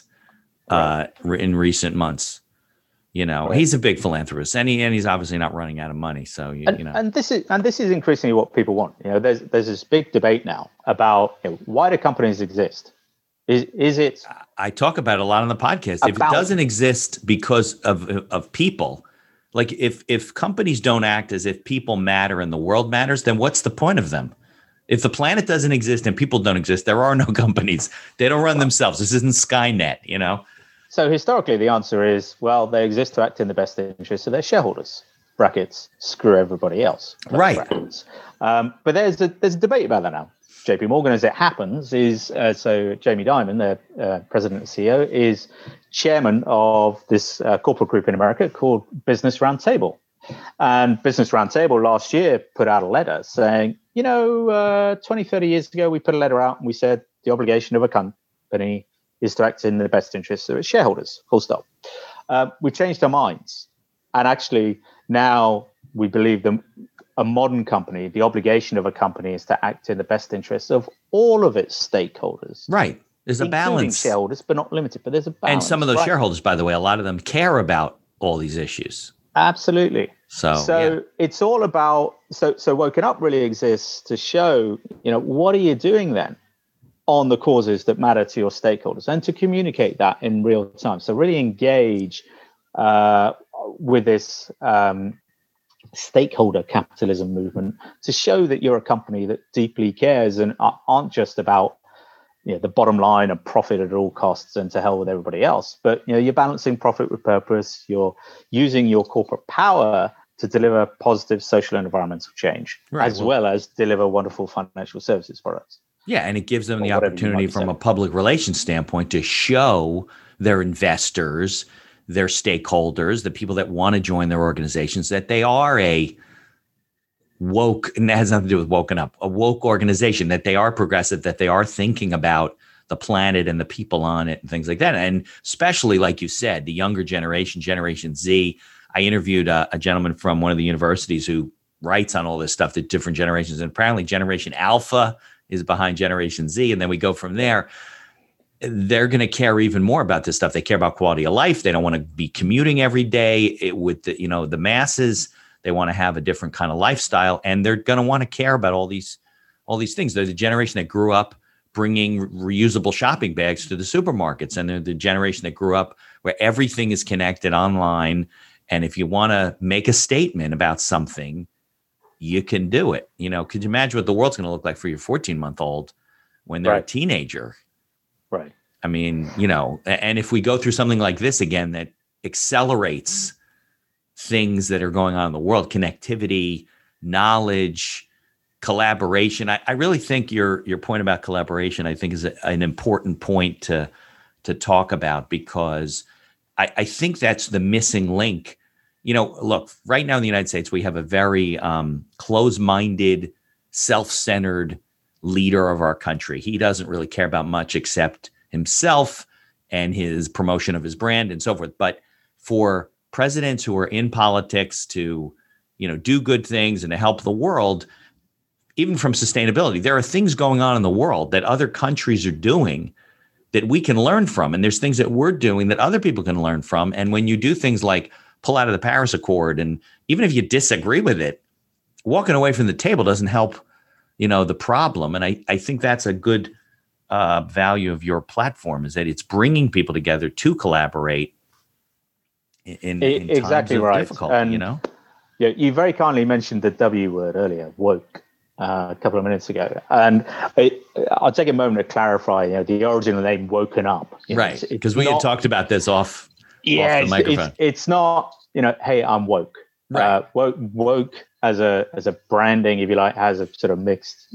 in recent months. He's a big philanthropist, and he's obviously not running out of money. So and this is increasingly what people want. There's this big debate now about why do companies exist? Is it? I talk about it a lot on the podcast. If it doesn't exist because of people, like if companies don't act as if people matter and the world matters, then what's the point of them? If the planet doesn't exist and people don't exist, there are no companies. They don't run themselves. This isn't Skynet, So historically, the answer is, well, they exist to act in the best interest of their shareholders. Brackets, screw everybody else. Right. But there's a debate about that now. JP Morgan, as it happens, is so Jamie Dimon, the president and CEO, is chairman of this corporate group in America called Business Roundtable. And Business Roundtable last year put out a letter saying, 20, 30 years ago, we put a letter out and we said the obligation of a company is to act in the best interests of its shareholders, full stop. We've changed our minds. And actually, now we believe a modern company, the obligation of a company is to act in the best interests of all of its stakeholders. Right. There's a balance. Including shareholders, but not limited. But there's a balance. And some of those shareholders, by the way, a lot of them care about all these issues. Absolutely. So it's all about, so Woken Up really exists to show, what are you doing then on the causes that matter to your stakeholders, and to communicate that in real time. So really engage with this stakeholder capitalism movement to show that you're a company that deeply cares and aren't just about the bottom line and profit at all costs and to hell with everybody else, but you're balancing profit with purpose. You're using your corporate power to deliver positive social and environmental change, as well as deliver wonderful financial services products. Yeah, and it gives them the opportunity from a public relations standpoint to show their investors, their stakeholders, the people that want to join their organizations, that they are a woke, and that has nothing to do with Woken Up, a woke organization, that they are progressive, that they are thinking about the planet and the people on it and things like that. And especially, like you said, the younger generation, Generation Z. I interviewed a gentleman from one of the universities who writes on all this stuff, the different generations, and apparently Generation Alpha is behind Generation Z. And then we go from there. They're going to care even more about this stuff. They care about quality of life. They don't want to be commuting every day with the masses. They want to have a different kind of lifestyle, and they're going to want to care about all these things. They're the generation that grew up bringing reusable shopping bags to the supermarkets, and they're the generation that grew up where everything is connected online. And if you want to make a statement about something, you can do it. Could you imagine what the world's going to look like for your 14-month-old when they're a teenager? Right. I mean, and if we go through something like this again that accelerates things that are going on in the world, connectivity, knowledge, collaboration. I really think your point about collaboration, I think, is an important point to talk about, because I think that's the missing link. Look, right now in the United States, we have a very close-minded, self-centered leader of our country. He doesn't really care about much except himself and his promotion of his brand and so forth. But for presidents who are in politics to, do good things and to help the world, even from sustainability, there are things going on in the world that other countries are doing that we can learn from. And there's things that we're doing that other people can learn from. And when you do things like pull out of the Paris Accord, and even if you disagree with it, walking away from the table doesn't help, the problem. And I think that's a good value of your platform, is that it's bringing people together to collaborate in exactly times of right. difficulty, And, Yeah, you very kindly mentioned the W word earlier, woke, a couple of minutes ago. And I'll take a moment to clarify, the origin of the name Woken Up. Right, because we had talked about this off the microphone. It's not, hey, I'm woke. Right. Woke as a branding, if you like, has a sort of mixed,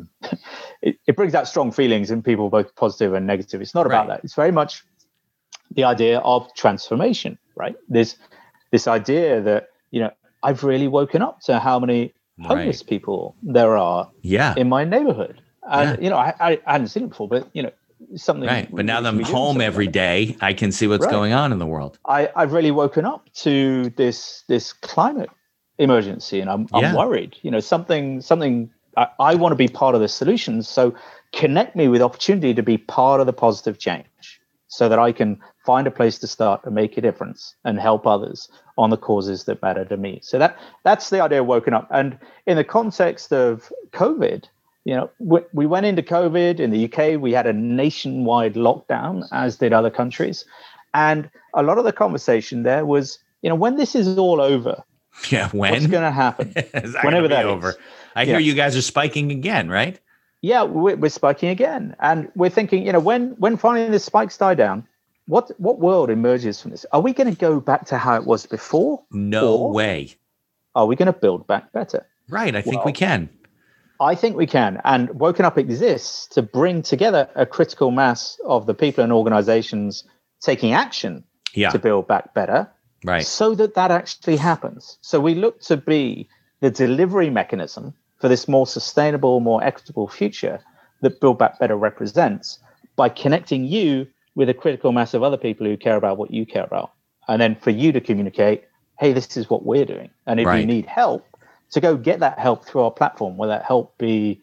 it brings out strong feelings in people, both positive and negative. It's not about that. It's very much the idea of transformation, right? This idea that, I've really woken up to how many homeless people there are in my neighborhood. And, I hadn't seen it before, but, something. Right. But now that I'm home every day, I can see what's going on in the world. I've really woken up to this climate emergency, and I'm worried. Something I want to be part of the solution. So connect me with opportunity to be part of the positive change, so that I can find a place to start and make a difference and help others on the causes that matter to me. So that's the idea of woken up. And in the context of COVID, we went into COVID in the UK. We had a nationwide lockdown, as did other countries. And a lot of the conversation there was, when this is all over, what's going to happen? Whenever that over. I hear you guys are spiking again, right? Yeah, we're spiking again. And we're thinking, when finally the spikes die down, what world emerges from this? Are we going to go back to how it was before? No way. Are we going to build back better? Right. I think we can. I think we can. And Woken Up exists to bring together a critical mass of the people and organizations taking action to build back better. Right. So that actually happens. So we look to be the delivery mechanism for this more sustainable, more equitable future that Build Back Better represents, by connecting you with a critical mass of other people who care about what you care about. And then for you to communicate, hey, this is what we're doing. And if you need help, to go get that help through our platform, whether that help be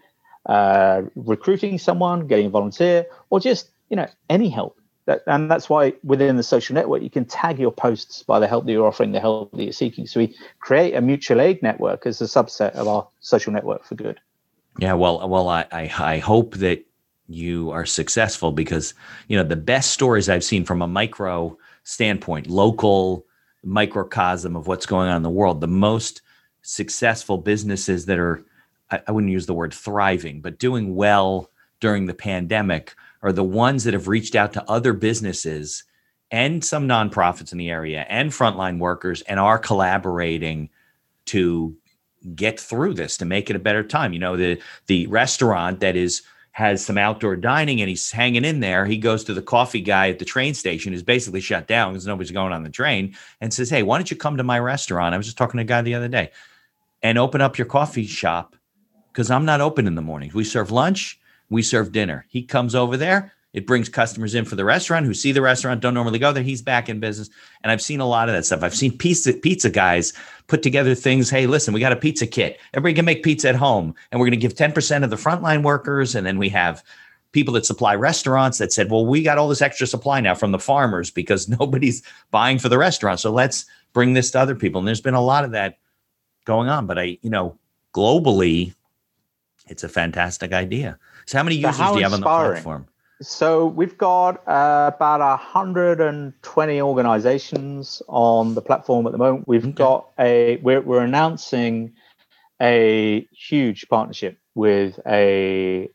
recruiting someone, getting a volunteer, or just, any help. And that's why within the social network, you can tag your posts by the help that you're offering, the help that you're seeking. So we create a mutual aid network as a subset of our social network for good. Yeah, well, I hope that you are successful, because, the best stories I've seen from a micro standpoint, local microcosm of what's going on in the world, the most successful businesses that are, I wouldn't use the word thriving, but doing well during the pandemic, are the ones that have reached out to other businesses and some nonprofits in the area and frontline workers, and are collaborating to get through this, to make it a better time. The restaurant that has some outdoor dining and he's hanging in there, he goes to the coffee guy at the train station, who's basically shut down because nobody's going on the train, and says, hey, why don't you come to my restaurant? I was just talking to a guy the other day, and open up your coffee shop, because I'm not open in the mornings. We serve lunch, we serve dinner. He comes over there. It brings customers in for the restaurant who see the restaurant, don't normally go there. He's back in business. And I've seen a lot of that stuff. I've seen pizza guys put together things. Hey, listen, we got a pizza kit. Everybody can make pizza at home. And we're going to give 10% of the frontline workers. And then we have people that supply restaurants that said, well, we got all this extra supply now from the farmers because nobody's buying for the restaurant. So let's bring this to other people. And there's been a lot of that going on. But globally, it's a fantastic idea. So how many users do you have on the platform? So we've got about 120 organizations on the platform at the moment. We've got we're announcing a huge partnership with a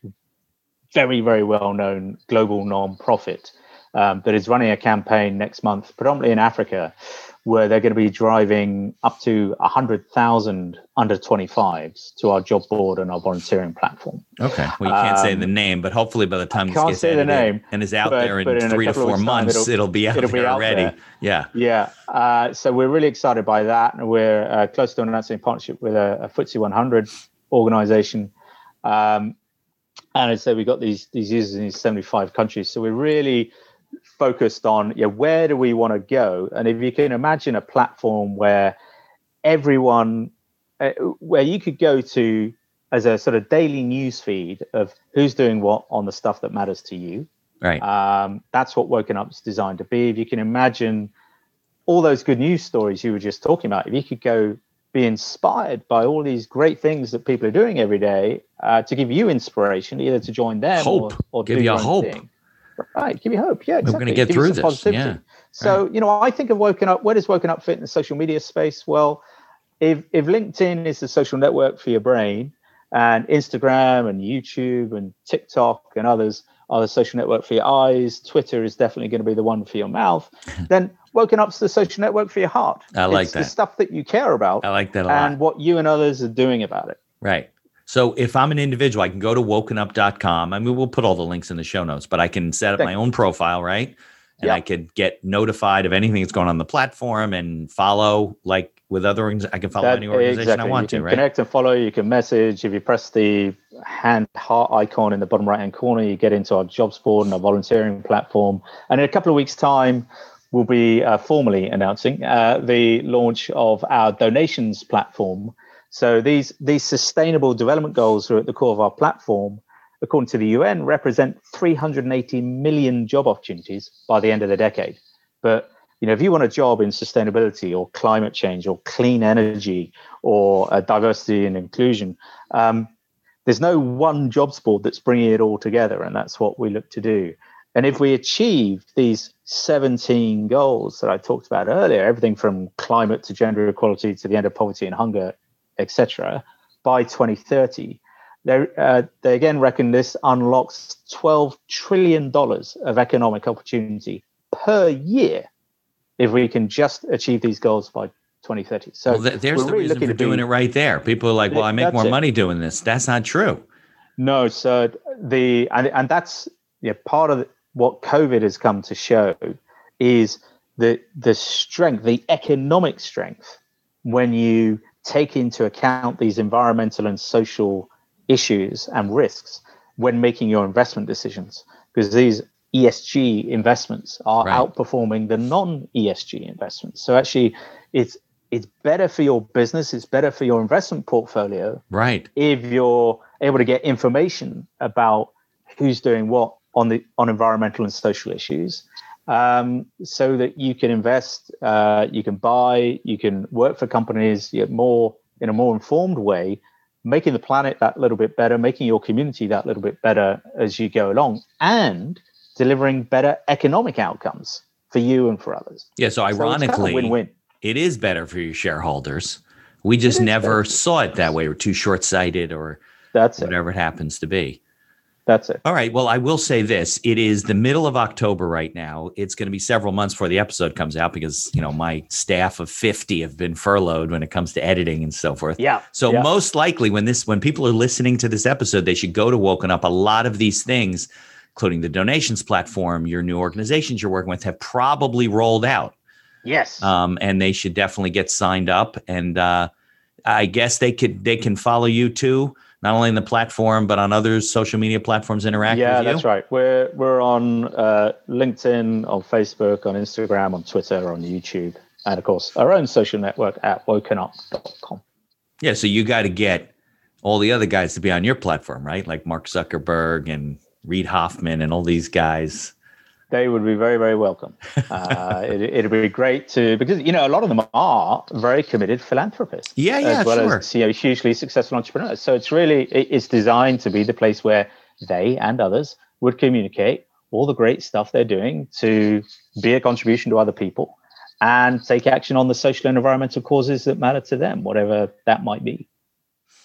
very, very well-known global non-profit that is running a campaign next month, predominantly in Africa, where they're going to be driving up to 100,000 under 25s to our job board and our volunteering platform. Okay. Well, you can't say the name, but hopefully by the time this gets edited the name, and is out there in 3 to 4 months, it'll be out there already. Yeah. Yeah. So we're really excited by that. And we're close to announcing a partnership with a FTSE 100 organization. And I'd say we've got these users in these 75 countries. So we're really focused on where do we want to go, and if you can imagine a platform where everyone where you could go to as a sort of daily news feed of who's doing what on the stuff that matters to you, right? That's what Woken Up's designed to be. If you can imagine all those good news stories you were just talking about, if you could go be inspired by all these great things that people are doing every day, to give you inspiration, either to join them or give you a hope. Right, give you hope. Yeah, exactly. We're going to get through this. Positivity. Yeah. So, right. I think of Woken Up. Where does Woken Up fit in the social media space? Well, if LinkedIn is the social network for your brain, and Instagram and YouTube and TikTok and others are the social network for your eyes, Twitter is definitely going to be the one for your mouth, then Woken Up's the social network for your heart. I like it's that. The stuff that you care about. I like that a lot. And what you and others are doing about it. Right. So if I'm an individual, I can go to wokenup.com. I mean, we'll put all the links in the show notes, but I can set up my own profile, right? And I could get notified of anything that's going on the platform and follow, like with other, I can follow any organization I want to, right? Connect and follow, you can message. If you press the hand heart icon in the bottom right-hand corner, you get into our jobs board and our volunteering platform. And in a couple of weeks' time, we'll be formally announcing the launch of our donations platform. So these sustainable development goals are at the core of our platform, according to the UN, represent 380 million job opportunities by the end of the decade. But if you want a job in sustainability or climate change or clean energy or diversity and inclusion, there's no one jobs board that's bringing it all together, and that's what we look to do. And if we achieve these 17 goals that I talked about earlier, everything from climate to gender equality to the end of poverty and hunger, etc., by 2030, they again reckon this unlocks $12 trillion of economic opportunity per year if we can just achieve these goals by 2030. So there's the reason for doing it right there. People are like, well, I make more money doing this. That's not true. No, so and that's part of what COVID has come to show is the strength, the economic strength, when you take into account these environmental and social issues and risks when making your investment decisions, because these ESG investments are outperforming the non-ESG investments. So actually, it's better for your business, it's better for your investment portfolio, right? If you're able to get information about who's doing what on environmental and social issues, so that you can invest, you can buy, you can work for companies in a more informed way, making the planet that little bit better, making your community that little bit better as you go along, and delivering better economic outcomes for you and for others. Yeah, so ironically, it's kind of win-win. It is better for your shareholders. We just never saw it that way. We're too short-sighted or whatever it happens to be. That's it. All right. Well, I will say this. It is the middle of October right now. It's going to be several months before the episode comes out because, my staff of 50 have been furloughed when it comes to editing and so forth. Yeah. So most likely when people are listening to this episode, they should go to Woken Up. A lot of these things, including the donations platform, your new organizations you're working with, have probably rolled out. Yes. And they should definitely get signed up. And I guess they can follow you too. Not only in the platform, but on other social media platforms interact with you? Yeah, that's right. We're on LinkedIn, on Facebook, on Instagram, on Twitter, on YouTube, and of course, our own social network at wokenup.com. Yeah, so you got to get all the other guys to be on your platform, right? Like Mark Zuckerberg and Reid Hoffman and all these guys. They would be very, very welcome. It'd be great because a lot of them are very committed philanthropists. As well as hugely successful entrepreneurs. So it's designed to be the place where they and others would communicate all the great stuff they're doing to be a contribution to other people and take action on the social and environmental causes that matter to them, whatever that might be.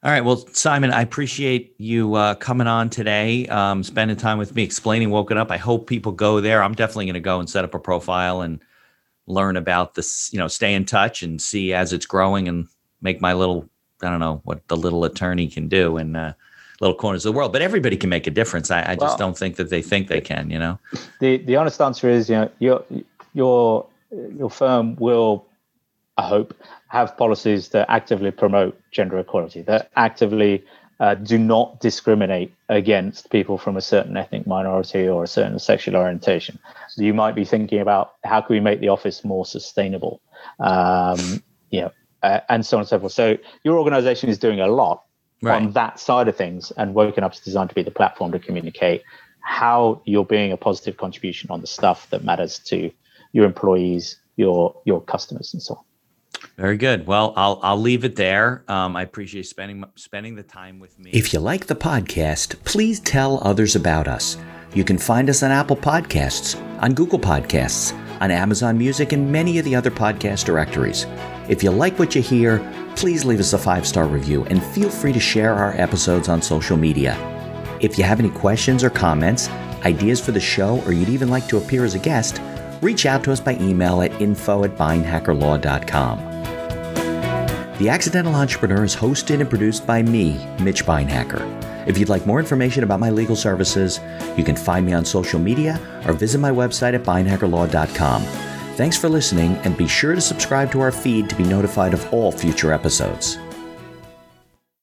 All right. Well, Simon, I appreciate you coming on today, spending time with me, explaining Woken Up. I hope people go there. I'm definitely going to go and set up a profile and learn about this, stay in touch and see as it's growing and make my little, I don't know what the little attorney can do in little corners of the world. But everybody can make a difference. I just don't think that they think they can, The honest answer is, your firm will, I hope, have policies that actively promote gender equality, that actively do not discriminate against people from a certain ethnic minority or a certain sexual orientation. So you might be thinking about how can we make the office more sustainable, and so on and so forth. So your organization is doing a lot on that side of things, and Woken Up is designed to be the platform to communicate how you're being a positive contribution on the stuff that matters to your employees, your customers, and so on. Very good. Well, I'll leave it there. I appreciate spending the time with me. If you like the podcast, please tell others about us. You can find us on Apple Podcasts, on Google Podcasts, on Amazon Music, and many of the other podcast directories. If you like what you hear, please leave us a 5-star review and feel free to share our episodes on social media. If you have any questions or comments, ideas for the show, or you'd even like to appear as a guest, reach out to us by email at info@beinhackerlaw.com. The Accidental Entrepreneur is hosted and produced by me, Mitch Beinhacker. If you'd like more information about my legal services, you can find me on social media or visit my website at beinhackerlaw.com. Thanks for listening, and be sure to subscribe to our feed to be notified of all future episodes.